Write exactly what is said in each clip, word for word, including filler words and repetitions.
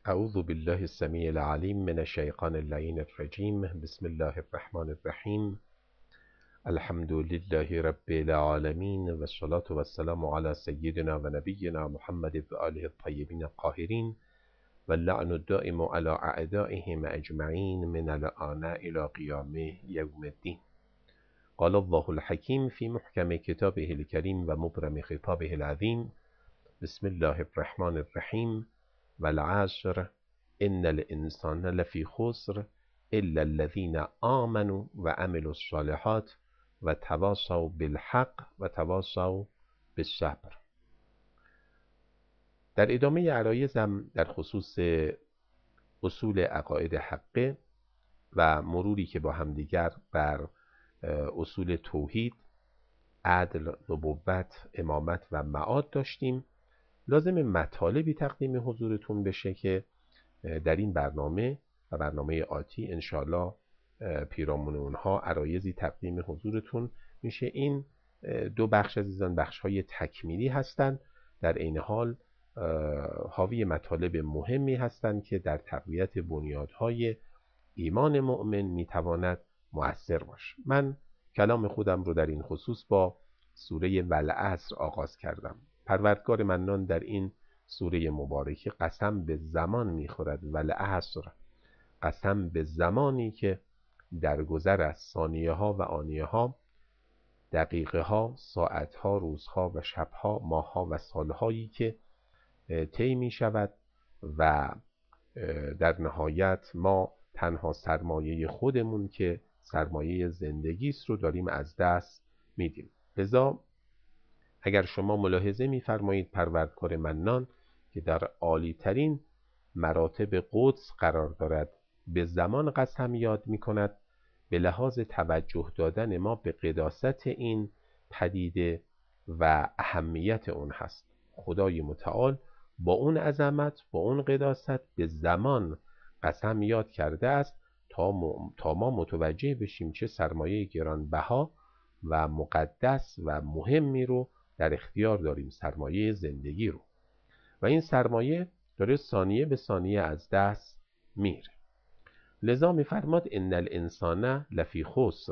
اعوذ بالله السمیع العلیم من الشیطان اللعین الرجیم. بسم الله الرحمن الرحیم. الحمد لله رب العالمین و الصلاة و السلام علی سیدنا و نبینا محمد و آله الطیبین الطاهرین و اللعن الدائم علی اعدائهم اجمعین من الآن الی قیام یوم الدین. قال الله الحکیم فی محکم کتابه الکریم و مبرم خطابه العظیم. بسم الله الرحمن الرحیم. والعصر ان الانسان لفی خسر الا الذین آمنوا و عملوا الصالحات و تواصوا بالحق و تواصوا بالصبر. در ادامه عرایزم در خصوص اصول عقاید حقه و مروری که با همدیگر بر اصول توحید، عدل، نبوت، امامت و معاد داشتیم، لازم مطالبی تقدیم حضورتون بشه که در این برنامه و برنامه آتی انشاءالله پیرامون اونها عرایزی تقدیم حضورتون میشه. این دو بخش عزیزان بخش های تکمیلی هستند، در عین حال حاوی مطالب مهمی هستند که در تقویت بنیادهای ایمان مؤمن میتواند مؤثر باشه. من کلام خودم رو در این خصوص با سوره والعصر آغاز کردم. پروردگار منان در این سوره مبارکه قسم به زمان میخورد. والعصر، قسم به زمانی که در گذر از ثانیه ها و آنیه ها، دقیقه ها، ساعت ها، روزها و شبها، ماه ها و سالهایی که طی می شود و در نهایت ما تنها سرمایه خودمون که سرمایه زندگی است رو داریم از دست میدیم. لذا اگر شما ملاحظه می‌فرمایید پروردگار منان که در عالی ترین مراتب قدس قرار دارد به زمان قسم یاد می‌کند، به لحاظ توجه دادن ما به قداست این پدیده و اهمیت اون هست. خدای متعال با اون عظمت، با اون قداست به زمان قسم یاد کرده است تا, م... تا ما متوجه بشیم چه سرمایه گرانبها و مقدس و مهمی رو در اختیار داریم، سرمایه زندگی رو، و این سرمایه داره ثانیه به ثانیه از دست میره. لذا میفرماد ان الانسان لفی خسر.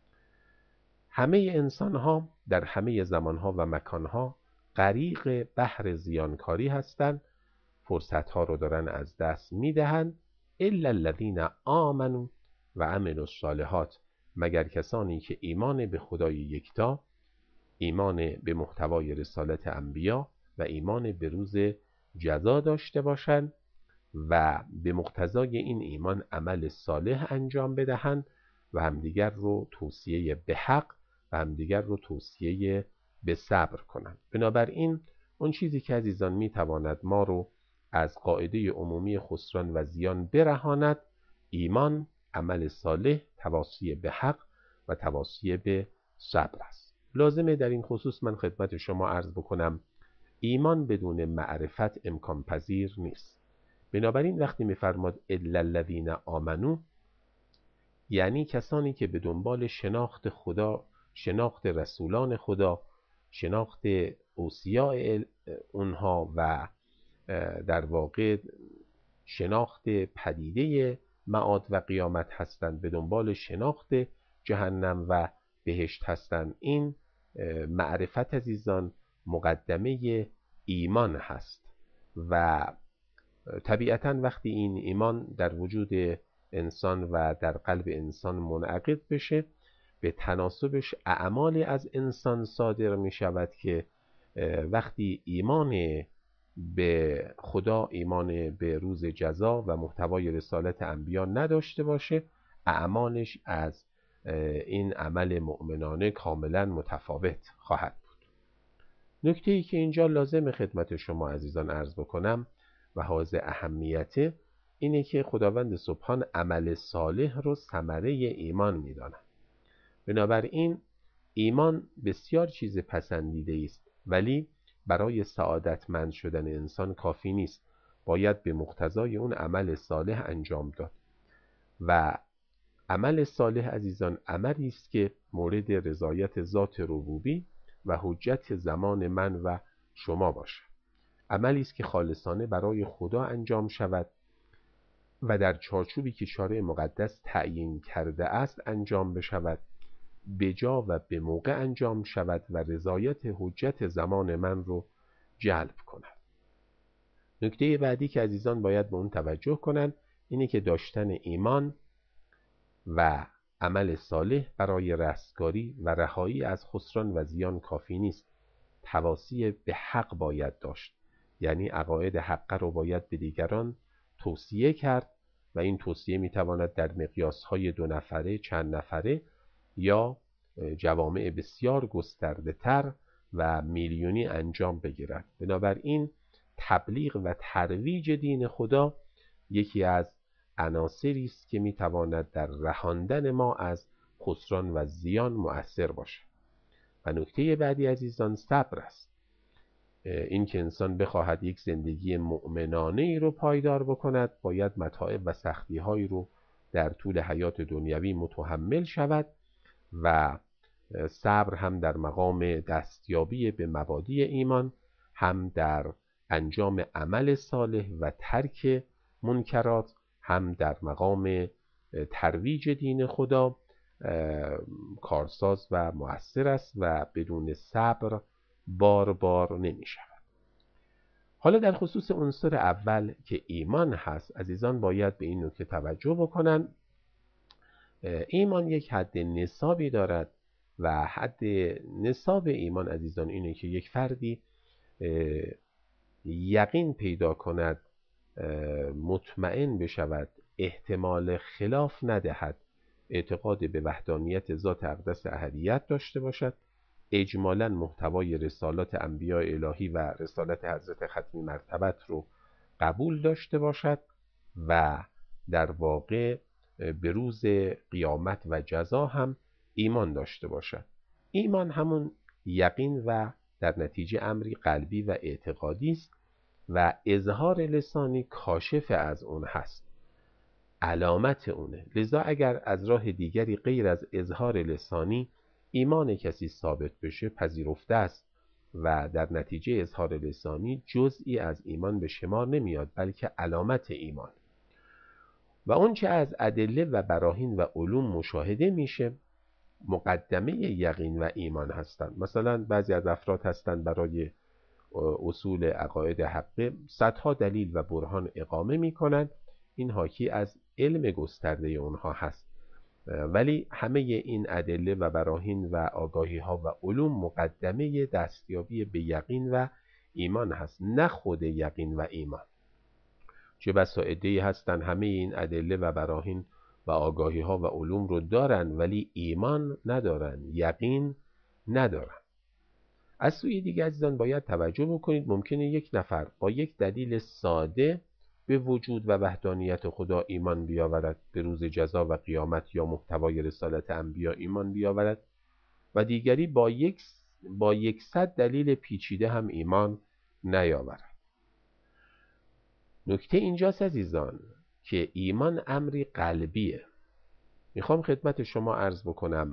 همه انسان ها در همه زمان ها و مکان ها غریق بحر زیانکاری هستند، فرصت ها رو دارن از دست میدهند. الا الذین آمنوا و عملوا الصالحات، مگر کسانی که ایمان به خدای یکتا، ایمان به محتوای رسالت انبیا و ایمان به روز جزا داشته باشند و به مقتضای این ایمان عمل صالح انجام بدهند و همدیگر رو توصیه به حق و همدیگر رو توصیه به صبر کنند. بنابراین اون چیزی که عزیزان میتواند ما رو از قاعده عمومی خسران و زیان برهاند، ایمان، عمل صالح، تواصی به حق و تواصی به صبر است. لازمه در این خصوص من خدمت شما عرض بکنم ایمان بدون معرفت امکان پذیر نیست. بنابراین وقتی میفرماد الا الذین آمنو، یعنی کسانی که به دنبال شناخت خدا، شناخت رسولان خدا، شناخت اوصیاء اونها و در واقع شناخت پدیده معاد و قیامت هستند، به دنبال شناخت جهنم و بهشت هستند. این معرفت عزیزان مقدمه ایمان هست و طبیعتا وقتی این ایمان در وجود انسان و در قلب انسان منعقد بشه، به تناسبش اعمالی از انسان صادر می شود که وقتی ایمان به خدا، ایمان به روز جزا و محتوای رسالت انبیا نداشته باشه، اعمالش از این عمل مؤمنانه کاملا متفاوت خواهد بود. نکته ای که اینجا لازم خدمت شما عزیزان عرض بکنم و حائز اهمیته اینه که خداوند سبحان عمل صالح رو ثمره ایمان میداند. بنابراین ایمان بسیار چیز پسندیده است، ولی برای سعادتمند شدن انسان کافی نیست، باید به مقتضای اون عمل صالح انجام داد و عمل صالح عزیزان عملی است که مورد رضایت ذات ربوبی و حجت زمان من و شما باشه. عملی است که خالصانه برای خدا انجام شود و در چارچوبی که شارع مقدس تعیین کرده است انجام بشود، به جا و به موقع انجام شود و رضایت حجت زمان من رو جلب کند. نکته بعدی که عزیزان باید به اون توجه کنند اینه که داشتن ایمان و عمل صالح برای رستگاری و رهایی از خسران و زیان کافی نیست. تواصی به حق باید داشت، یعنی عقاید حق رو باید به دیگران توصیه کرد و این توصیه میتواند در مقیاس‌های دو نفره، چند نفره یا جوامع بسیار گسترده تر و میلیونی انجام بگیرد. بنابراین تبلیغ و ترویج دین خدا یکی از عناصری است که میتواند در رهاندن ما از خسران و زیان مؤثر باشد. و نکته بعدی عزیزان صبر است. این که انسان بخواهد یک زندگی مؤمنانه ای رو پایدار بکند، باید متاعب و سختی هایی رو در طول حیات دنیوی متحمل شود و صبر هم در مقام دستیابی به مبادی ایمان، هم در انجام عمل صالح و ترک منکرات، هم در مقام ترویج دین خدا کارساز و مؤثر است و بدون صبر بار بار نمی شود. حالا در خصوص عنصر اول که ایمان هست، عزیزان باید به این نکته توجه بکنن. ایمان یک حد نصابی دارد و حد نصاب ایمان عزیزان اینه که یک فردی یقین پیدا کند، مطمئن بشود، احتمال خلاف ندهد، اعتقاد به وحدانیت ذات اقدس احدیت داشته باشد، اجمالاً محتوای رسالات انبیاء الهی و رسالت حضرت ختمی مرتبت رو قبول داشته باشد و در واقع به روز قیامت و جزا هم ایمان داشته باشد. ایمان همون یقین و در نتیجه امری قلبی و اعتقادی است و اظهار لسانی کاشف از اون هست، علامت اونه. لذا اگر از راه دیگری غیر از اظهار لسانی ایمان کسی ثابت بشه پذیرفته است و در نتیجه اظهار لسانی جزئی از ایمان به شمار نمیاد، بلکه علامت ایمان. و اون چه از ادله و براهین و علوم مشاهده میشه مقدمه یقین و ایمان هستند. مثلا بعضی از افراد هستند برای اصول عقاید حقه صدها دلیل و برهان اقامه میکنند، این حاکی از علم گسترده اونها هست، ولی همه این ادله و براهین و آگاهی ها و علوم مقدمه دستیابی به یقین و ایمان هست، نه خود یقین و ایمان. چه بسا عده‌ای هستن همه این ادله و براهین و آگاهی ها و علوم رو دارن ولی ایمان ندارن، یقین ندارن. از سوی دیگه عزیزان باید توجه بکنید، ممکنه یک نفر با یک دلیل ساده به وجود و وحدانیت خدا ایمان بیاورد، به روز جزا و قیامت یا محتوای رسالت انبیا ایمان بیاورد و دیگری با یک با یکصد دلیل پیچیده هم ایمان نیاورد. نکته اینجاست عزیزان که ایمان امری قلبیه. میخوام خدمت شما عرض بکنم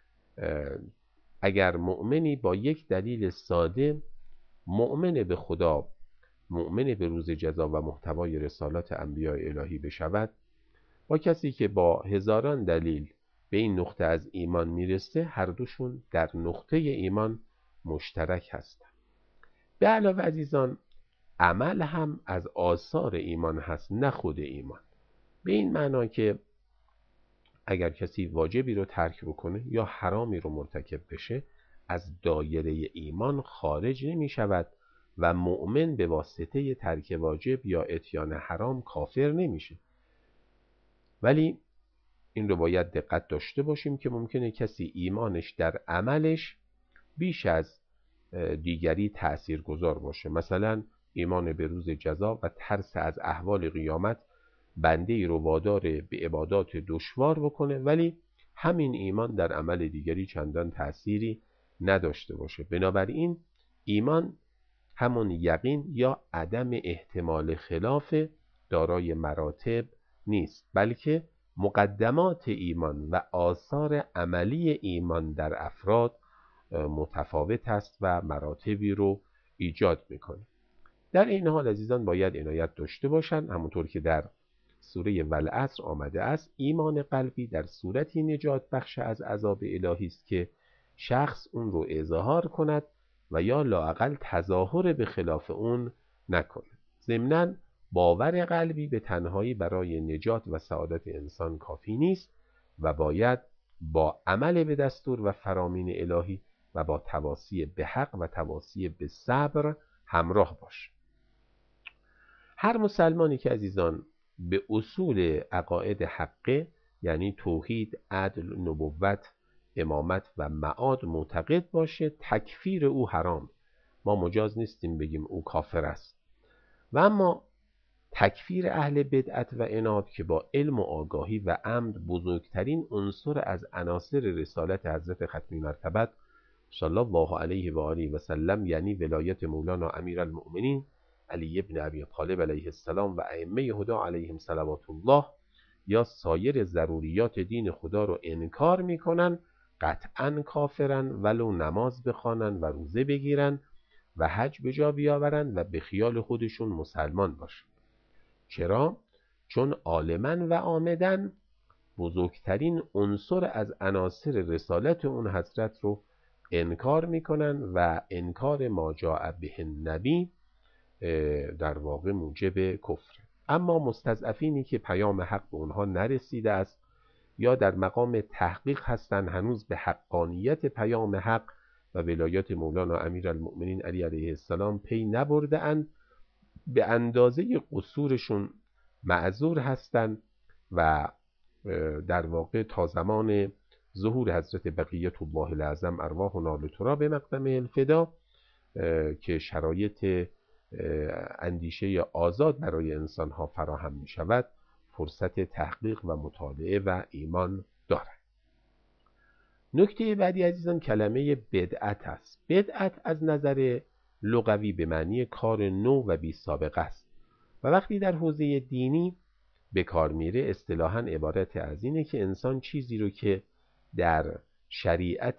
اگر مؤمنی با یک دلیل ساده مؤمن به خدا، مؤمن به روز جزا و محتوای رسالات انبیاء الهی بشود، با کسی که با هزاران دلیل به این نقطه از ایمان میرسه، هر دوشون در نقطه ایمان مشترک هستند. به علاوه عزیزان عمل هم از آثار ایمان هست، نه خود ایمان. به این معنا که اگر کسی واجبی رو ترک بکنه یا حرامی رو مرتکب بشه، از دایره ایمان خارج نمی شود و مؤمن به واسطه ترک واجب یا اتیان حرام کافر نمیشه. ولی این رو باید دقت داشته باشیم که ممکنه کسی ایمانش در عملش بیش از دیگری تأثیر گذار باشه. مثلا ایمان به روز جزا و ترس از احوال قیامت بنده ای رو وادار به عبادات دشوار بکنه، ولی همین ایمان در عمل دیگری چندان تأثیری نداشته باشه. بنابراین ایمان همون یقین یا عدم احتمال خلاف دارای مراتب نیست، بلکه مقدمات ایمان و آثار عملی ایمان در افراد متفاوت است و مراتبی رو ایجاد میکنه. در این حال عزیزان باید عنایت داشته باشند، همونطور که در سوره والعصر آمده است، ایمان قلبی در صورتی نجات بخش از عذاب الهی است که شخص اون رو اظهار کند و یا لااقل تظاهر به خلاف اون نکند. ضمناً باور قلبی به تنهایی برای نجات و سعادت انسان کافی نیست و باید با عمل به دستور و فرامین الهی و با تواصی به حق و تواصی به صبر همراه باش. هر مسلمانی که عزیزان به اصول عقاید حقه، یعنی توحید، عدل، نبوت، امامت و معاد معتقد باشه، تکفیر او حرام. ما مجاز نیستیم بگیم او کافر است. و اما تکفیر اهل بدعت و عناد که با علم و آگاهی و عمد بزرگترین عنصر از عناصر رسالت حضرت ختمی مرتبت صلی الله علیه و آله و سلم، یعنی ولایت مولانا امیرالمؤمنین علی ابن ابی طالب علیه السلام و ائمه هدی علیهم صلوات الله، یا سایر ضروریات دین خدا رو انکار میکنن، قطعا کافرن، ولو نماز بخوانن و روزه بگیرن و حج به جا بیاورن و به خیال خودشون مسلمان باشن. چرا؟ چون عالمن و عامدن بزرگترین عنصر از عناصر رسالت اون حضرت رو انکار میکنن و انکار ما جاء به النبی در واقع موجب کفر. اما مستضعفینی که پیام حق به اونها نرسیده است یا در مقام تحقیق هستند، هنوز به حقانیت پیام حق و ولایت مولانا امیرالمؤمنین علی علیه السلام پی نبرده اند، به اندازه قصورشون معذور هستند و در واقع تا زمان ظهور حضرت بقیت الله الاعظم ارواحنا لتری به مقدم الفدا که شرایط اندیشه آزاد برای انسان ها فراهم می شود، فرصت تحقیق و مطالعه و ایمان دارد. نکته بعدی عزیزان کلمه بدعت است. بدعت از نظر لغوی به معنی کار نو و بی سابقه است و وقتی در حوزه دینی به کار میره اصطلاحاً عبارت از اینه که انسان چیزی رو که در شریعت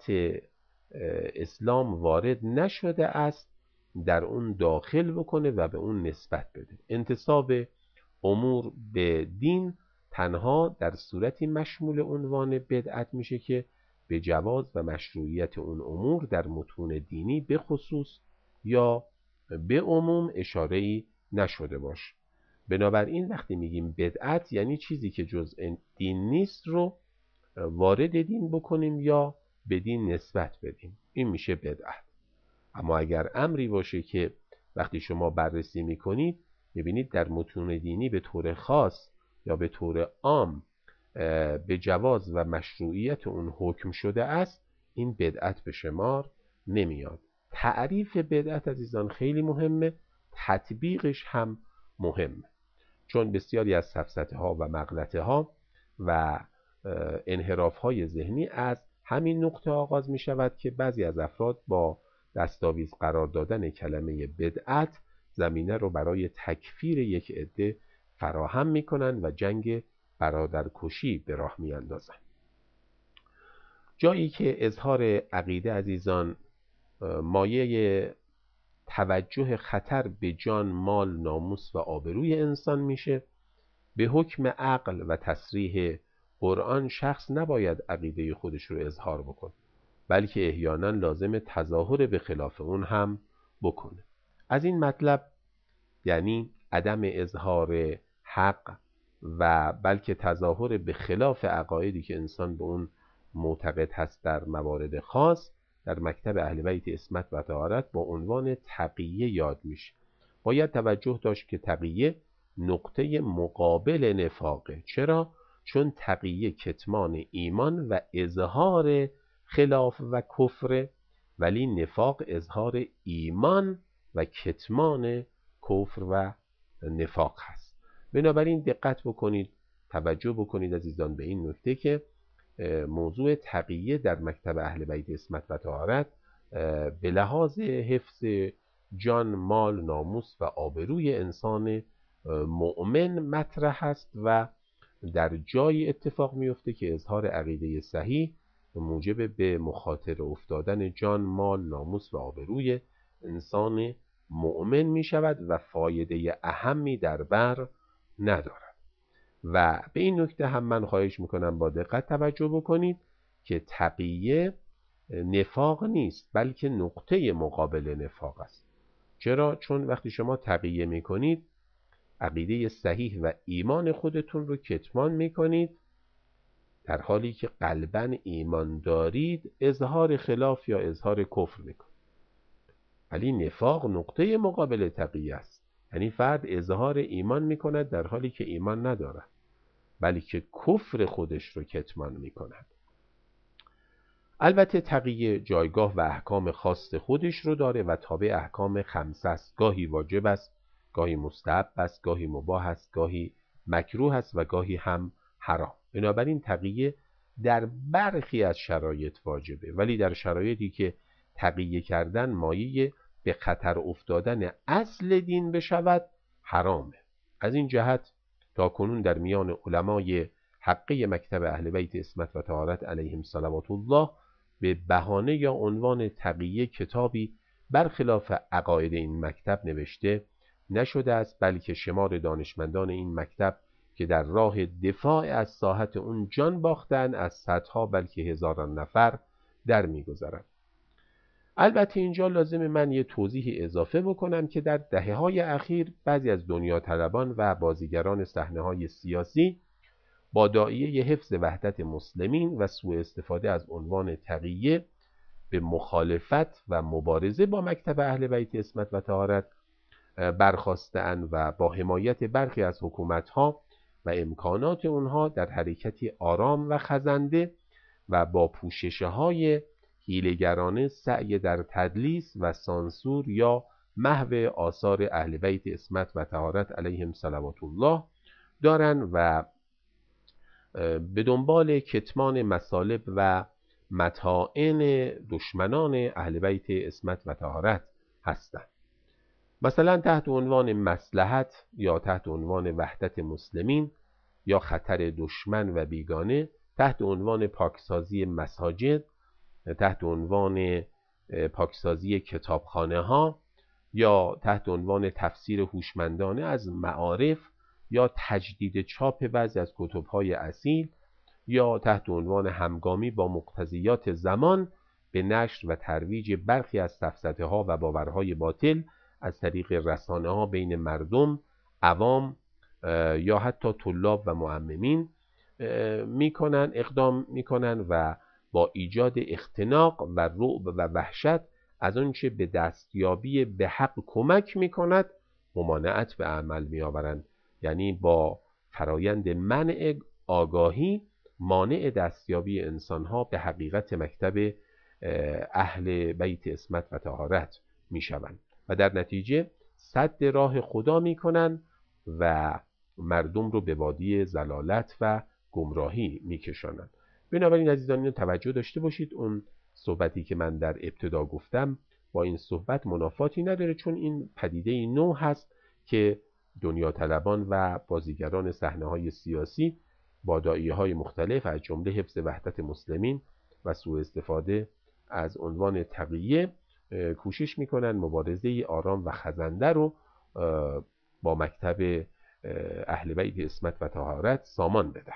اسلام وارد نشده است در اون داخل بکنه و به اون نسبت بده. انتساب امور به دین تنها در صورتی مشمول عنوان بدعت میشه که به جواز و مشروعیت اون امور در متون دینی به خصوص یا به عموم اشاره‌ای نشده باشه. بنابراین وقتی میگیم بدعت یعنی چیزی که جزء دین نیست رو وارد دین بکنیم یا به دین نسبت بدیم، این میشه بدعت. اما اگر امری باشه که وقتی شما بررسی میکنید میبینید در متون دینی به طور خاص یا به طور عام به جواز و مشروعیت اون حکم شده است، این بدعت به شمار نمیاد. تعریف بدعت عزیزان خیلی مهمه، تطبیقش هم مهمه، چون بسیاری از سفسطه ها و مغلطه ها و انحراف های ذهنی از همین نقطه آغاز می شود که بعضی از افراد با دستاویز قرار دادن کلمه بدعت زمینه رو برای تکفیر یک عده فراهم می کنند و جنگ برادرکشی به راه می اندازن. جایی که اظهار عقیده عزیزان مایه توجه خطر به جان، مال، ناموس و آبروی انسان میشه، به حکم عقل و تصریح قرآن شخص نباید عقیده خودش رو اظهار بکنه، بلکه احیانا لازم تظاهر به خلاف اون هم بکنه. از این مطلب یعنی عدم اظهار حق و بلکه تظاهر به خلاف عقایدی که انسان به اون معتقد هست در موارد خاص، در مکتب اهل بیت عصمت و طهارت با عنوان تقیه یاد میشه. باید توجه داشت که تقیه نقطه مقابل نفاقه. چرا؟ چون تقیه کتمان ایمان و اظهار خلاف و کفر، ولی نفاق اظهار ایمان و کتمان کفر و نفاق هست. بنابراین دقت بکنید، توجه بکنید عزیزان به این نکته که موضوع تقیه در مکتب اهل بیت عصمت و طهارت به لحاظ حفظ جان، مال، ناموس و آبروی انسان مؤمن مطرح است و در جای اتفاق میفته که اظهار عقیده صحیح موجب به مخاطره افتادن جان، مال، ناموس و آبروی انسان مؤمن می شود و فایده اهمی در بر ندارد. و به این نکته هم من خواهش میکنم با دقت توجه بکنید که تقیه نفاق نیست، بلکه نقطه مقابل نفاق است. چرا؟ چون وقتی شما تقیه میکنید عقیده صحیح و ایمان خودتون رو کتمان میکنید، در حالی که قلباً ایمان دارید اظهار خلاف یا اظهار کفر میکنید. ولی نفاق نقطه مقابل تقیه است، یعنی فرد اظهار ایمان میکند در حالی که ایمان ندارد، بلکه کفر خودش رو کتمان میکند. البته تقیه جایگاه و احکام خاص خودش رو داره و تابع احکام خمسه است. گاهی واجب است، گاهی مستحب است، گاهی مباح است، گاهی مکروه است و گاهی هم حرام. بنابراین تقیه در برخی از شرایط واجبه، ولی در شرایطی که تقیه کردن مایه به خطر افتادن اصل دین بشود حرامه. از این جهت تا کنون در میان علمای حقه مکتب اهل بیت عصمت و طهارت علیهم صلوات الله به بهانه یا عنوان تقیه کتابی برخلاف عقاید این مکتب نوشته نشده است، بلکه شمار دانشمندان این مکتب که در راه دفاع از ساحت اون جان باختن از صدها بلکه هزاران نفر در می‌گذرد. البته اینجا لازم من یه توضیح اضافه بکنم که در دهه‌های اخیر بعضی از دنیا طلبان و بازیگران صحنه‌های سیاسی با داعیه حفظ وحدت مسلمین و سوء استفاده از عنوان تقیه به مخالفت و مبارزه با مکتب اهل بیت عصمت و طهارت برخاسته‌اند و با حمایت برخی از حکومت‌ها و امکانات اونها در حرکتی آرام و خزنده و با پوشش‌های حیله‌گرانه سعی در تدلیس و سانسور یا محو آثار اهل بیت عصمت و طهارت علیهم صلوات الله دارند و به دنبال کتمان مصالب و مطائن دشمنان اهل بیت عصمت و طهارت هستند. مثلا تحت عنوان مصلحت یا تحت عنوان وحدت مسلمین یا خطر دشمن و بیگانه، تحت عنوان پاکسازی مساجد، تحت عنوان پاکسازی کتابخانه ها یا تحت عنوان تفسیر هوشمندانه از معارف یا تجدید چاپ بعضی از کتب‌های اصیل یا تحت عنوان همگامی با مقتضیات زمان به نشر و ترویج برخی از سفسطه‌ها و باورهای باطل از طریق رسانه‌ها بین مردم، عوام یا حتی طلاب و معممین میکنن اقدام میکنن و با ایجاد اختناق و رعب و وحشت از آنچه به دستیابی به حق کمک میکند ممانعت به عمل میآورند. یعنی با فرایند منع آگاهی مانع دستیابی انسانها به حقیقت مکتب اهل بیت عصمت و طهارت میشوند و در نتیجه سد راه خدا میکنن و مردم رو به وادی ضلالت و گمراهی میکشانند. بنابراین عزیزان اینو توجه داشته باشید، اون صحبتی که من در ابتدا گفتم با این صحبت منافاتی نداره، چون این پدیده نو هست که دنیا طلبان و بازیگران صحنه‌های سیاسی با داعیه‌های مختلف از جمله حفظ وحدت مسلمین و سوء استفاده از عنوان تقیه کوشش میکنن مبارزه آرام و خزنده رو با مکتب اهل بیت عصمت و طهارت سامان بدن.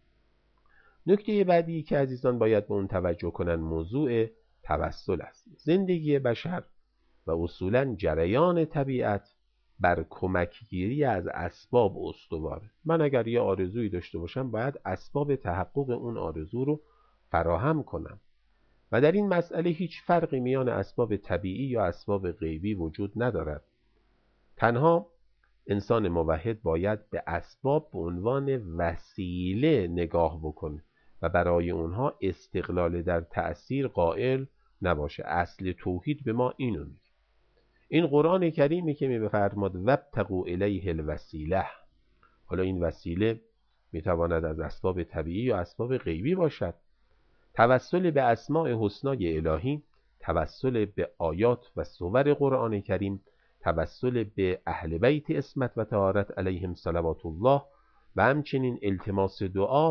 نکته بعدی که عزیزان باید به اون توجه کنن موضوع توسل است. زندگی بشر و اصولاً جریان طبیعت بر کمکگیری از اسباب استواره. من اگر یه آرزویی داشته باشم باید اسباب تحقق اون آرزو رو فراهم کنم و در این مسئله هیچ فرقی میان اسباب طبیعی یا اسباب غیبی وجود ندارد. تنها انسان موحد باید به اسباب به عنوان وسیله نگاه بکنه و برای اونها استقلال در تأثیر قائل نباشه. اصل توحید به ما اینو میگه. این قرآن کریمی که میفرماد وابتغوا الیه الوسیله، حالا این وسیله میتواند از اسباب طبیعی یا اسباب غیبی باشد. توسل به اسماء حسنای الهی، توسل به آیات و صور قرآن کریم، توسل به اهل بیت عصمت و طهارت علیهم صلوات الله و همچنین التماس دعا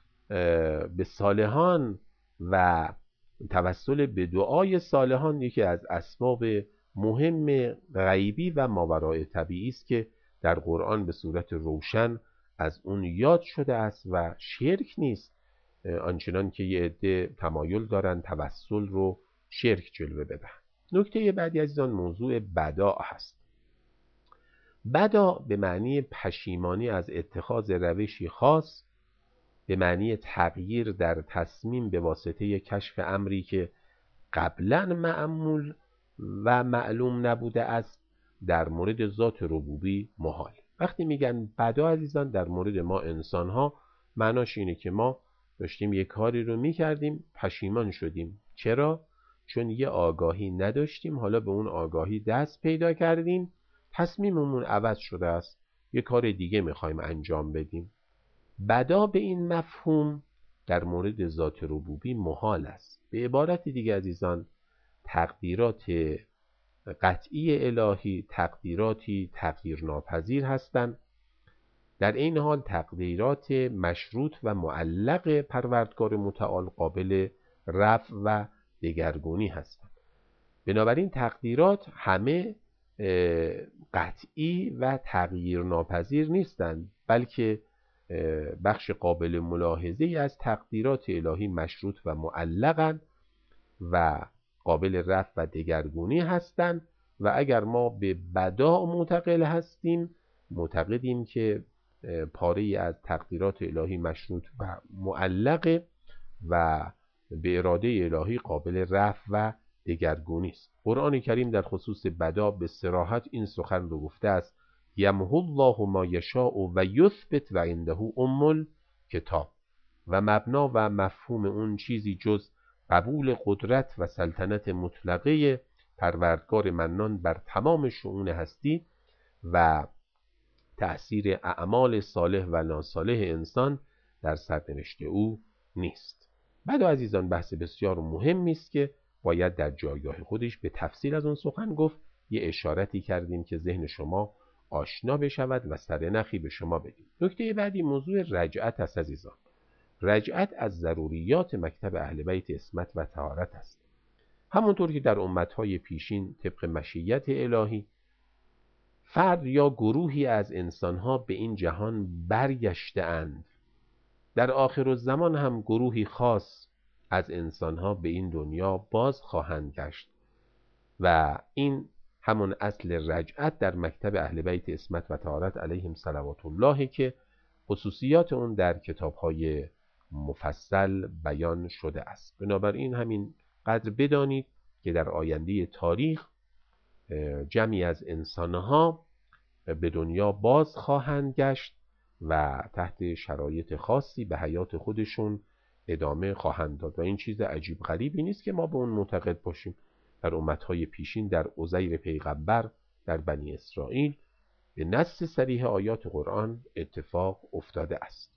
به صالحان و توسل به دعای صالحان یکی از اسباب مهم غیبی و ماوراء طبیعی است که در قرآن به صورت روشن از اون یاد شده است و شرک نیست، آنچنان که یه عده تمایل دارن توسل رو شرک جلوه بدن. نکته بعدی عزیزان موضوع بداع هست. بداع به معنی پشیمانی از اتخاذ روشی خاص، به معنی تغییر در تصمیم به واسطه کشف امری که قبلا معمول و معلوم نبوده است، در مورد ذات ربوبی محال. وقتی میگن بداع عزیزان در مورد ما انسان ها، معناش اینه که ما داشتیم یک کاری رو میکردیم، پشیمان شدیم. چرا؟ چون یه آگاهی نداشتیم، حالا به اون آگاهی دست پیدا کردیم، تصمیممون عوض شده است، یه کار دیگه میخوایم انجام بدیم. بداع به این مفهوم در مورد ذات ربوبی محال است. به عبارت دیگه عزیزان، تقدیرات قطعی الهی تقدیراتی تغییر ناپذیر هستند، در این حال تقدیرات مشروط و معلق پروردگار متعال قابل رفع و دگرگونی هستند. بنابراین تقدیرات همه قطعی و تغییر ناپذیر نیستند، بلکه بخش قابل ملاحظه‌ای از تقدیرات الهی مشروط و معلقند و قابل رفع و دگرگونی هستند. و اگر ما به بداع معتقد هستیم، معتقدیم که پاره‌ای از تقدیرات الهی مشروط و معلق و به اراده الهی قابل رفع و دگرگونی است. قرآن کریم در خصوص بداع به صراحت این سخن رو گفته است: یمحو الله ما یشاء و یثبت و عنده ام الکتاب. و مبنا و مفهوم اون چیزی جز قبول قدرت و سلطنت مطلقه پروردگار منان بر تمام شؤون هستی و تأثیر اعمال صالح و ناصالح انسان در سرنوشت او نیست. بداع عزیزان بحث بسیار مهمی است که باید در جایگاه خودش به تفصیل از اون سخن گفت. یه اشارتی کردیم که ذهن شما آشنا بشود و سرنخی به شما بدیم. نکته بعدی موضوع رجعت است عزیزان. رجعت از ضروریات مکتب اهل بیت عصمت و طهارت است. همونطور که در امتهای پیشین طبق مشیت الهی فرد یا گروهی از انسانها به این جهان برگشته اند، در آخرالزمان هم گروهی خاص از انسانها به این دنیا باز خواهند گشت و این همون اصل رجعت در مکتب اهل بیت عصمت و طهارت علیهم صلوات الله که خصوصیات اون در کتاب‌های مفصل بیان شده است. بنابراین همین قدر بدانید که در آینده تاریخ جمعی از انسانها به دنیا باز خواهند گشت و تحت شرایط خاصی به حیات خودشون ادامه خواهند داد و این چیز عجیب غریبی نیست که ما به اون معتقد باشیم. در امتهای پیشین در عزیر پیغمبر در بنی اسرائیل به نص صریح آیات قرآن اتفاق افتاده است.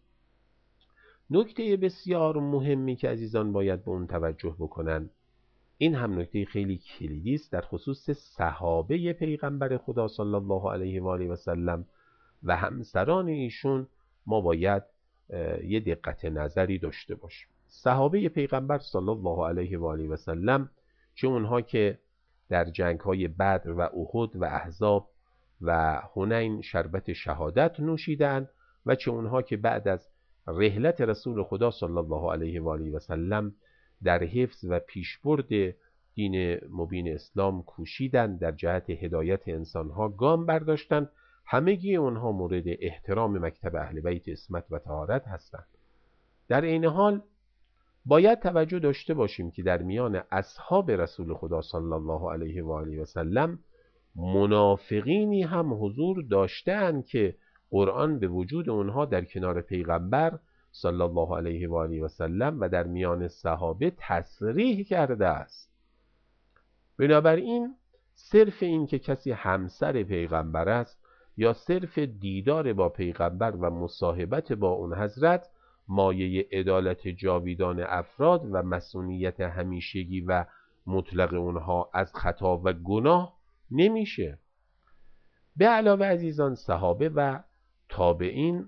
نکته بسیار مهمی که عزیزان باید به اون توجه بکنن، این هم نکته خیلی کلیدی است در خصوص صحابه پیغمبر خدا صلی الله علیه و آله و سلم و همسران ایشون ما باید یه دقت نظری داشته باشیم. صحابه پیغمبر صلی الله علیه و آله و سلم، چه اونها که در جنگ‌های بدر و احد و احزاب و حنین شربت شهادت نوشیدند و چه اونها که بعد از رحلت رسول خدا صلی الله علیه و آله و سلم در حفظ و پیشبرد دین مبین اسلام کوشیدند، در جهت هدایت انسانها گام برداشتند، همگی اونها مورد احترام مکتب اهل بیت عصمت و طهارت هستند. در این حال باید توجه داشته باشیم که در میان اصحاب رسول خدا صلی الله علیه و آله و سلم منافقینی هم حضور داشتند که قرآن به وجود اونها در کنار پیغمبر صلی الله علیه و آله و سلم و در میان صحابه تصریح کرده است. بنابراین صرف این که کسی همسر پیغمبر است یا صرف دیدار با پیغمبر و مصاحبت با اون حضرت مایه عدالت جاویدان افراد و مسئولیت همیشگی و مطلق اونها از خطا و گناه نمیشه. به علاوه عزیزان صحابه و تابعین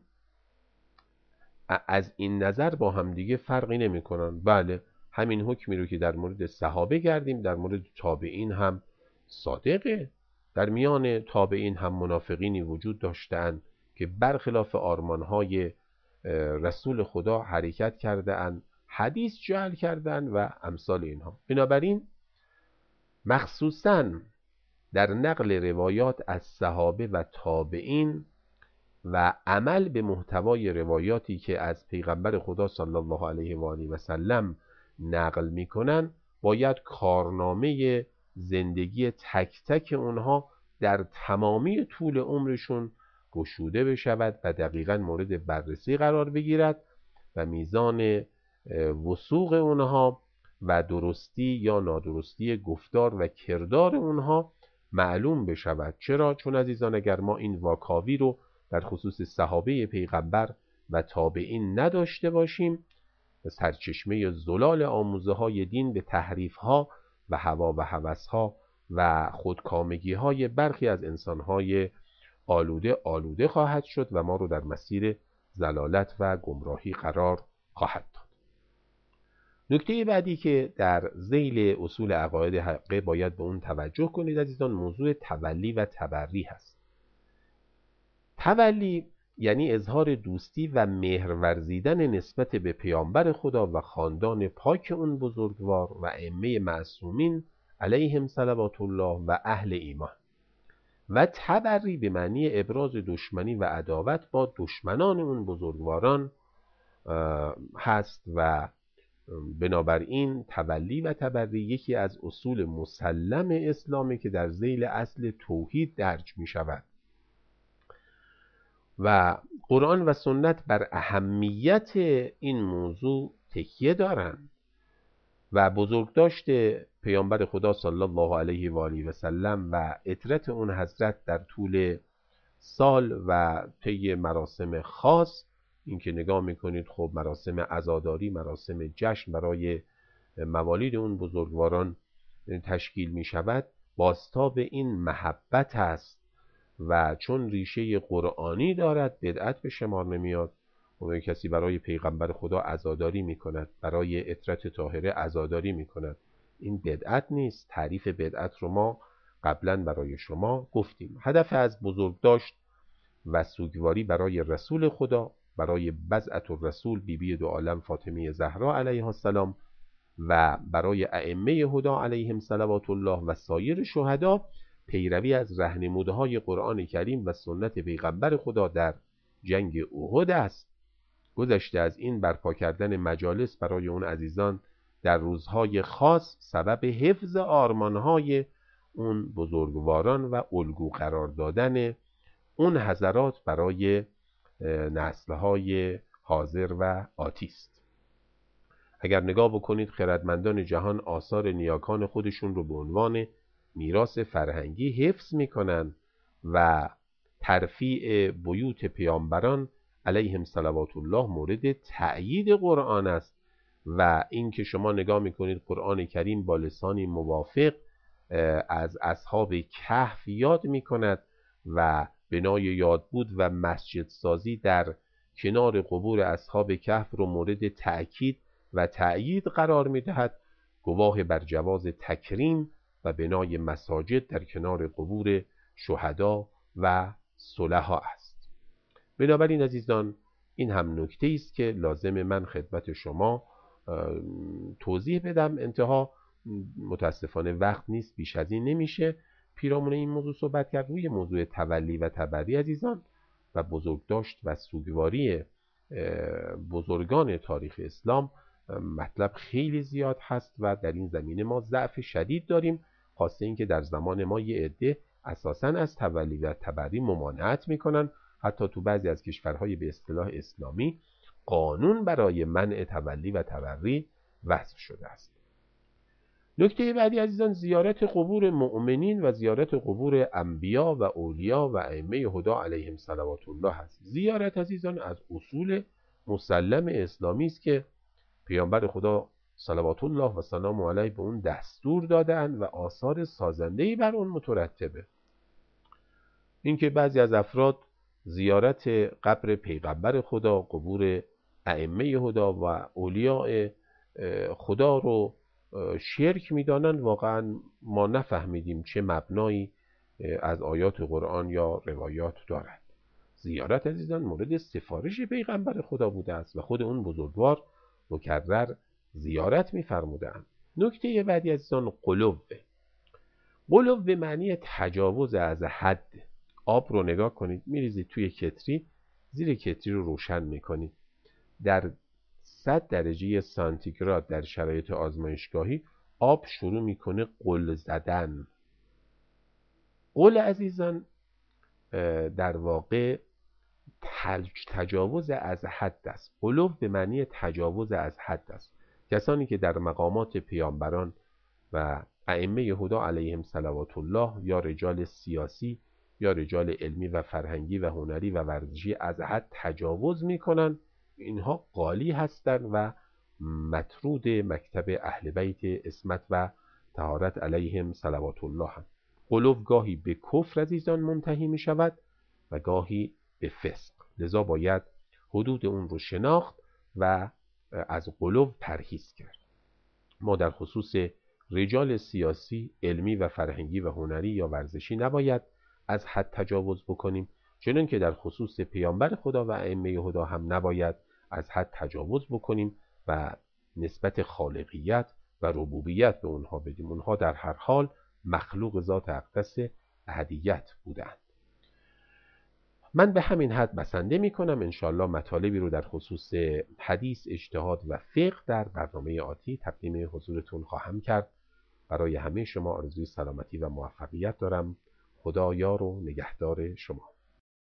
از این نظر با هم دیگه فرقی نمی کنن. بله همین حکمی رو که در مورد صحابه کردیم در مورد تابعین هم صادقه. در میان تابعین هم منافقینی وجود داشتند که برخلاف آرمانهای رسول خدا حرکت کردند، حدیث جعل کردند و امثال اینها. بنابراین مخصوصاً در نقل روایات از صحابه و تابعین و عمل به محتوای روایاتی که از پیغمبر خدا صلی الله علیه و آله و سلم نقل میکنن، باید کارنامه زندگی تک تک اونها در تمامی طول عمرشون گشوده بشود و دقیقاً مورد بررسی قرار بگیرد و میزان وثوق اونها و درستی یا نادرستی گفتار و کردار اونها معلوم بشود. چرا؟ چون عزیزان اگر ما این واکاوی رو در خصوص صحابه پیغمبر و تابعین نداشته باشیم، سرچشمه زلال آموزه های دین به تحریف ها و هوا و هوس ها و خودکامگی های برخی از انسان های آلوده آلوده خواهد شد و ما رو در مسیر ضلالت و گمراهی قرار خواهد داد. نکته بعدی که در ذیل اصول عقاید حقه باید به اون توجه کنید عزیزان، موضوع تولی و تبری هست. تولی یعنی اظهار دوستی و مهر ورزیدن نسبت به پیامبر خدا و خاندان پاک اون بزرگوار و ائمه معصومین علیهم صلوات الله و اهل ایمان، و تبری به معنی ابراز دشمنی و عداوت با دشمنان اون بزرگواران هست. و بنابراین تولی و تبری یکی از اصول مسلم اسلامی که در ذیل اصل توحید درج می شود و قرآن و سنت بر اهمیت این موضوع تکیه دارند و بزرگداشت پیامبر خدا صلی الله علیه و آله و سلم و اطرت اون حضرت در طول سال و طی مراسم خاص، این که نگاه میکنید خب مراسم عزاداری، مراسم جشن برای موالید اون بزرگواران تشکیل می شود، بازتاب این محبت است و چون ریشه قرآنی دارد بدعت به شمار نمیاد. و کسی برای پیغمبر خدا عزاداری می کند، برای اطرت طاهره عزاداری می کند، این بدعت نیست. تعریف بدعت رو ما قبلا برای شما گفتیم. هدف از بزرگداشت و سوگواری برای رسول خدا، برای بضعة الرسول بیبی دو عالم فاطمه زهرا علیها السلام و برای ائمه هدی علیهم صلوات الله و سایر شهدا، پیروی از راهنمودهای قرآن کریم و سنت پیغمبر خدا در جنگ احد است. گذشته از این، برپا کردن مجالس برای اون عزیزان در روزهای خاص سبب حفظ آرمانهای اون بزرگواران و الگو قرار دادن اون حضرات برای نسلهای حاضر و آتی است. اگر نگاه بکنید خردمندان جهان آثار نیاکان خودشون رو به عنوان میراث فرهنگی حفظ میکنن و ترفیع بیوت پیامبران علیهم صلوات الله مورد تأیید قرآن است و این که شما نگاه میکنید قرآن کریم با لسانی موافق از اصحاب کهف یاد میکند و بنای یادبود و مسجد سازی در کنار قبور اصحاب کهف رو مورد تأکید و تأیید قرار میدهد، گواه بر جواز تکریم و بنای مساجد در کنار قبور شهدا و صلحا است. بنابراین عزیزان این هم نکته است که لازم من خدمت شما توضیح بدم. انتها متاسفانه وقت نیست، بیش از این نمیشه پیرامون این موضوع صحبت کرد. روی موضوع تولی و تبری عزیزان و بزرگداشت و سوگواری بزرگان تاریخ اسلام مطلب خیلی زیاد هست و در این زمینه ما ضعف شدید داریم، خاصه اینکه در زمان ما یه عده اساساً از تولی و تبری ممانعت میکنن. حتی تو بعضی از کشورهای به اصطلاح اسلامی قانون برای منع تولی و تبری وضع شده است. نکته بعدی عزیزان زیارت قبور مؤمنین و زیارت قبور انبیا و اولیا و ائمه هدی علیهم صلوات الله است. زیارت عزیزان از اصول مسلم اسلامی است که پیامبر خدا صلوات الله و سلام علیه به اون دستور دادن و آثار سازنده‌ای بر اون مترتبه. اینکه بعضی از افراد زیارت قبر پیغمبر خدا، قبور ائمه هدی و اولیاء خدا رو شرک میدانند واقعا ما نفهمیدیم چه مبنایی از آیات قرآن یا روایات دارد. زیارت عزیزان مورد سفارش پیغمبر خدا بوده است و خود اون بزرگوار مکرر زیارت می‌فرمودند. نکته بعدی عزیزان غلو. غلو به معنی تجاوز از حد. آب رو نگاه کنید، میریزید توی کتری، زیر کتری رو روشن میکنید. در صد درجه سانتیگراد در شرایط آزمایشگاهی آب شروع میکنه غل زدن. غل عزیزان در واقع تجاوز از حد است. غلو به معنی تجاوز از حد است. کسانی که در مقامات پیامبران و ائمه هدی علیهم صلوات الله یا رجال سیاسی یا رجال علمی و فرهنگی و هنری و ورزشی از حد تجاوز میکنن، اینها غالی هستند و مطرود مکتب اهل بیت عصمت و طهارت علیهم صلوات الله هم. غلو گاهی به کفر عزیزان منتهی می شود و گاهی به فسق، لذا باید حدود اون رو شناخت و از غلو پرهیز کرد. ما در خصوص رجال سیاسی، علمی و فرهنگی و هنری یا ورزشی نباید از حد تجاوز بکنیم، چنان که در خصوص پیامبر خدا و ائمه هدی هم نباید از حد تجاوز بکنیم و نسبت خالقیت و ربوبیت به اونها بدیم. اونها در هر حال مخلوق ذات اقدس احدیت بودند. من به همین حد بسنده می کنم. انشاءالله مطالبی رو در خصوص حدیث، اجتهاد و فقه در برنامه آتی تقدیم حضورتون خواهم کرد. برای همه شما آرزوی سلامتی و موفقیت دارم. خدا یار و نگهدار شما.